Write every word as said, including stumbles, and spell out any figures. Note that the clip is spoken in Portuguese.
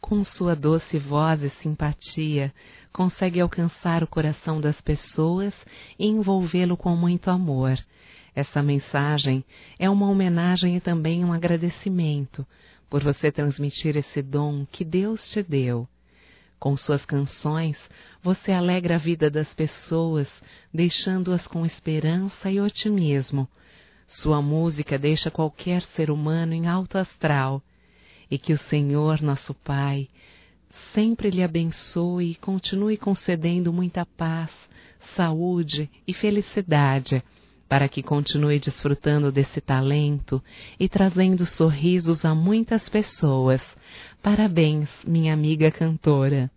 com sua doce voz e simpatia, consegue alcançar o coração das pessoas e envolvê-lo com muito amor. Essa mensagem é uma homenagem e também um agradecimento por você transmitir esse dom que Deus te deu. Com suas canções, você alegra a vida das pessoas, deixando-as com esperança e otimismo. Sua música deixa qualquer ser humano em alto astral. E que o Senhor, nosso Pai, sempre lhe abençoe e continue concedendo muita paz, saúde e felicidade, para que continue desfrutando desse talento e trazendo sorrisos a muitas pessoas. Parabéns, minha amiga cantora.